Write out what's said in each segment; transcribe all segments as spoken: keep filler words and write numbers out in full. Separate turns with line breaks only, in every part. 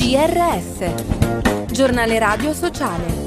G R S, Giornale Radio Sociale.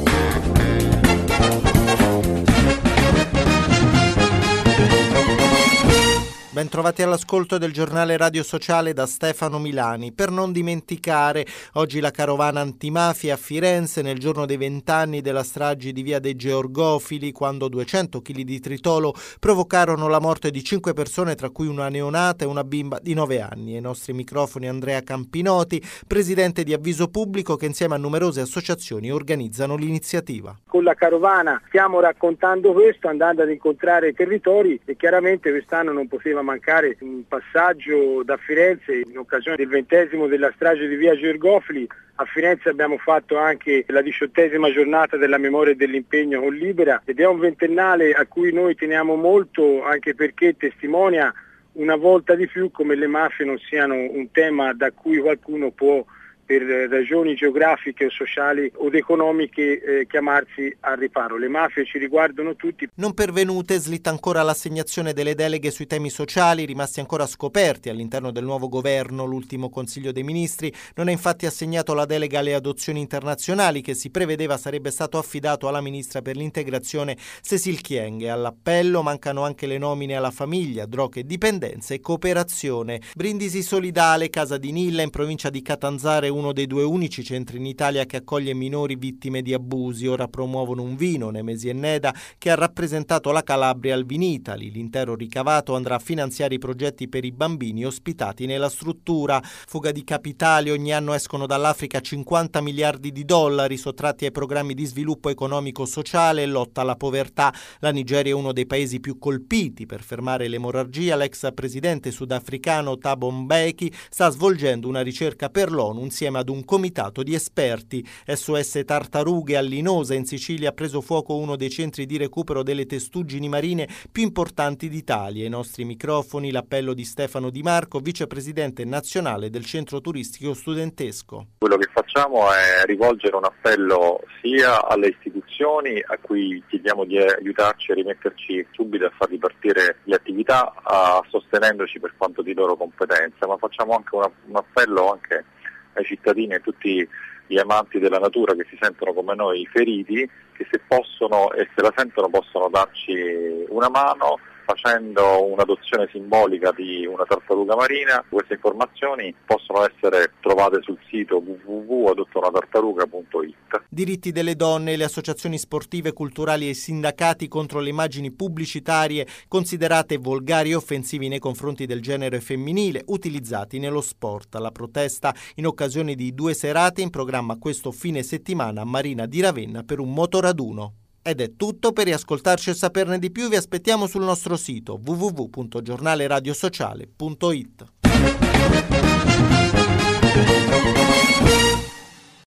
Bentrovati all'ascolto del giornale Radio Sociale da Stefano Milani. Per non dimenticare, oggi la carovana antimafia a Firenze nel giorno dei vent'anni della strage di via dei Georgofili, quando duecento chili di tritolo provocarono la morte di cinque persone, tra cui una neonata e una bimba di nove anni. Ai nostri microfoni Andrea Campinoti, presidente di Avviso Pubblico, che insieme a numerose associazioni organizzano l'iniziativa.
Con la carovana stiamo raccontando questo, andando ad incontrare i territori, e chiaramente quest'anno non poteva mancare un passaggio da Firenze in occasione del ventesimo della strage di via Georgofili. A Firenze abbiamo fatto anche la diciottesima giornata della memoria e dell'impegno con Libera, ed è un ventennale a cui noi teniamo molto, anche perché testimonia una volta di più come le mafie non siano un tema da cui qualcuno può, per ragioni geografiche o sociali o economiche, eh, chiamarsi al riparo. Le mafie ci riguardano tutti.
Non pervenute, slitta ancora l'assegnazione delle deleghe sui temi sociali, rimasti ancora scoperti all'interno del nuovo governo. L'ultimo Consiglio dei Ministri non ha infatti assegnato la delega alle adozioni internazionali, che si prevedeva sarebbe stato affidato alla ministra per l'integrazione Cécile Kyenge. All'appello mancano anche le nomine alla famiglia, droghe e dipendenze e cooperazione. Brindisi Solidale, Casa di Nilla in provincia di Catanzaro, uno dei due unici centri in Italia che accoglie minori vittime di abusi. Ora promuovono un vino, Nemesi e Neda, che ha rappresentato la Calabria al Vinitali. L'intero ricavato andrà a finanziare i progetti per i bambini ospitati nella struttura. Fuga di capitali, ogni anno escono dall'Africa cinquanta miliardi di dollari sottratti ai programmi di sviluppo economico-sociale e lotta alla povertà. La Nigeria è uno dei paesi più colpiti. Per fermare l'emorragia, l'ex presidente sudafricano Thabo Mbeki sta svolgendo una ricerca per l'ONU insieme ad un comitato di esperti. S O S Tartarughe a Linosa in Sicilia ha preso fuoco uno dei centri di recupero delle testuggini marine più importanti d'Italia. Ai nostri microfoni l'appello di Stefano Di Marco, vicepresidente nazionale del centro turistico studentesco.
Quello che facciamo è rivolgere un appello sia alle istituzioni, a cui chiediamo di aiutarci a rimetterci subito a far ripartire le attività, a, sostenendoci per quanto di loro competenza, ma facciamo anche una, un appello anche ai cittadini e a tutti gli amanti della natura che si sentono come noi feriti, che se possono e se la sentono possono darci una mano facendo un'adozione simbolica di una tartaruga marina. Queste informazioni possono essere trovate sul sito w w w punto adottonatartaruga punto i t.
Diritti delle donne, le associazioni sportive, culturali e i sindacati contro le immagini pubblicitarie considerate volgari e offensivi nei confronti del genere femminile utilizzati nello sport. La protesta in occasione di due serate in programma questo fine settimana a Marina di Ravenna per un motoraduno. Ed è tutto. Per riascoltarci e saperne di più vi aspettiamo sul nostro sito w w w punto giornaleradiosociale punto i t.